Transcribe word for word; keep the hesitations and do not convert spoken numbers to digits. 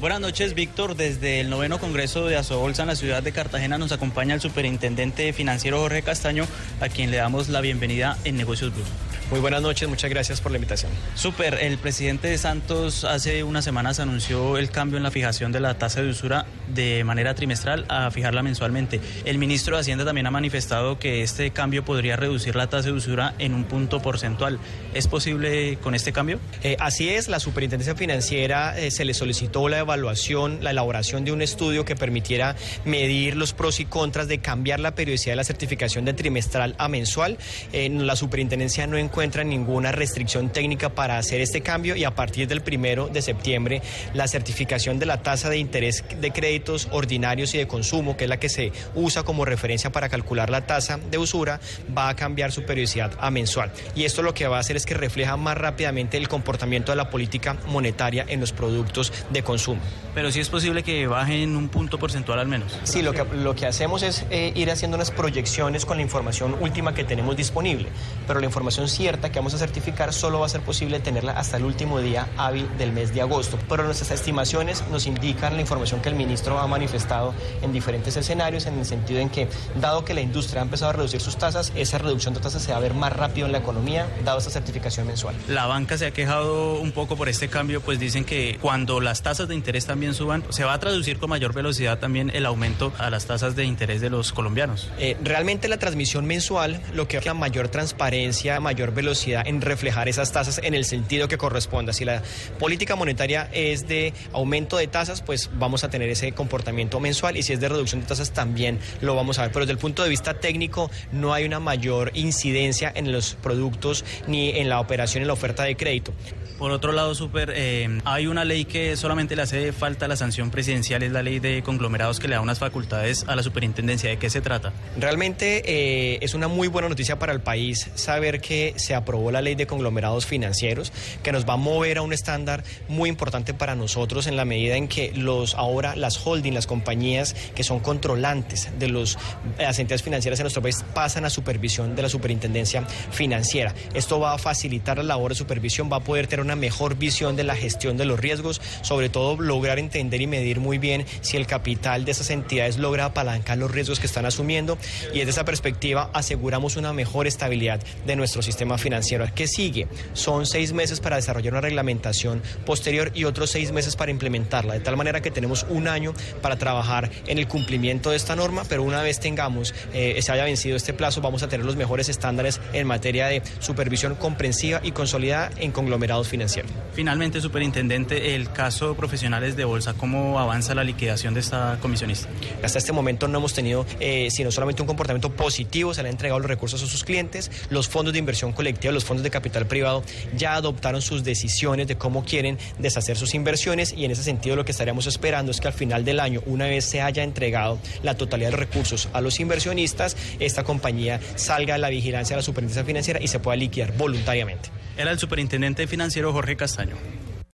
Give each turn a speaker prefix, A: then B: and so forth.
A: Buenas noches, Víctor. Desde el noveno Congreso de Asobolsa en la ciudad de Cartagena nos acompaña el superintendente financiero Jorge Castaño, a quien le damos la bienvenida en Negocios Blue.
B: Muy buenas noches, muchas gracias por la invitación.
A: Super, el presidente de Santos hace unas semanas anunció el cambio en la fijación de la tasa de usura de manera trimestral a fijarla mensualmente. El ministro de Hacienda también ha manifestado que este cambio podría reducir la tasa de usura en un punto porcentual. ¿Es posible con este cambio?
B: Eh, así es, la Superintendencia Financiera eh, se le solicitó la evaluación, la elaboración de un estudio que permitiera medir los pros y contras de cambiar la periodicidad de la certificación de trimestral a mensual. Eh, la Superintendencia no encuentra ninguna restricción técnica para hacer este cambio y a partir del primero de septiembre la certificación de la tasa de interés de créditos ordinarios y de consumo, que es la que se usa como referencia para calcular la tasa de usura, va a cambiar su periodicidad a mensual. Y esto lo que va a hacer es que refleja más rápidamente el comportamiento de la política monetaria en los productos de consumo.
A: Pero sí es posible que baje en un punto porcentual al menos.
B: Sí, lo que, lo que hacemos es eh, ir haciendo unas proyecciones con la información última que tenemos disponible, pero la información cierta que vamos a certificar solo va a ser posible tenerla hasta el último día hábil del mes de agosto. Pero nuestras estimaciones nos indican la información que el ministro ha manifestado en diferentes escenarios, en el sentido en que, dado que la industria ha empezado a reducir sus tasas, esa reducción de tasas se va a ver más rápido en la economía, dado esta certificación mensual.
A: La banca se ha quejado un poco por este cambio, pues dicen que cuando las tasas de interés también suban, se va a traducir con mayor velocidad también el aumento a las tasas de interés de los colombianos.
B: Eh, realmente la transmisión mensual, lo que es la mayor transparencia, mayor velocidad en reflejar esas tasas en el sentido que corresponda. Si la política monetaria es de aumento de tasas, pues vamos a tener ese comportamiento mensual, y si es de reducción de tasas también lo vamos a ver. Pero desde el punto de vista técnico no hay una mayor incidencia en los productos ni en la operación, en la oferta de crédito.
A: Por otro lado, Super, eh, hay una ley que solamente le hace falta la sanción presidencial, es la ley de conglomerados, que le da unas facultades a la superintendencia. ¿De qué se trata?
B: Realmente eh, es una muy buena noticia para el país saber que se aprobó la ley de conglomerados financieros, que nos va a mover a un estándar muy importante para nosotros, en la medida en que los ahora las holding, las compañías que son controlantes de los, las entidades financieras en nuestro país, pasan a supervisión de la superintendencia financiera. Esto va a facilitar la labor de supervisión, va a poder tener una mejor visión de la gestión de los riesgos, sobre todo lograr entender y medir muy bien si el capital de esas entidades logra apalancar los riesgos que están asumiendo, y desde esa perspectiva aseguramos una mejor estabilidad de nuestro sistema financiero. ¿Qué sigue? Son seis meses para desarrollar una reglamentación posterior y otros seis meses para implementarla, de tal manera que tenemos un año para trabajar en el cumplimiento de esta norma, pero una vez tengamos, eh, se haya vencido este plazo, vamos a tener los mejores estándares en materia de supervisión comprensiva y consolidada en conglomerados financieros.
A: Finalmente, superintendente, el caso Profesionales de Bolsa, ¿cómo avanza la liquidación de esta comisionista?
B: Hasta este momento no hemos tenido eh, sino solamente un comportamiento positivo, se le han entregado los recursos a sus clientes, los fondos de inversión colectiva, los fondos de capital privado ya adoptaron sus decisiones de cómo quieren deshacer sus inversiones, y en ese sentido lo que estaríamos esperando es que al final del año, una vez se haya entregado la totalidad de los recursos a los inversionistas, esta compañía salga de la vigilancia de la superintendencia financiera y se pueda liquidar voluntariamente.
A: Era el superintendente financiero Jorge Castaño.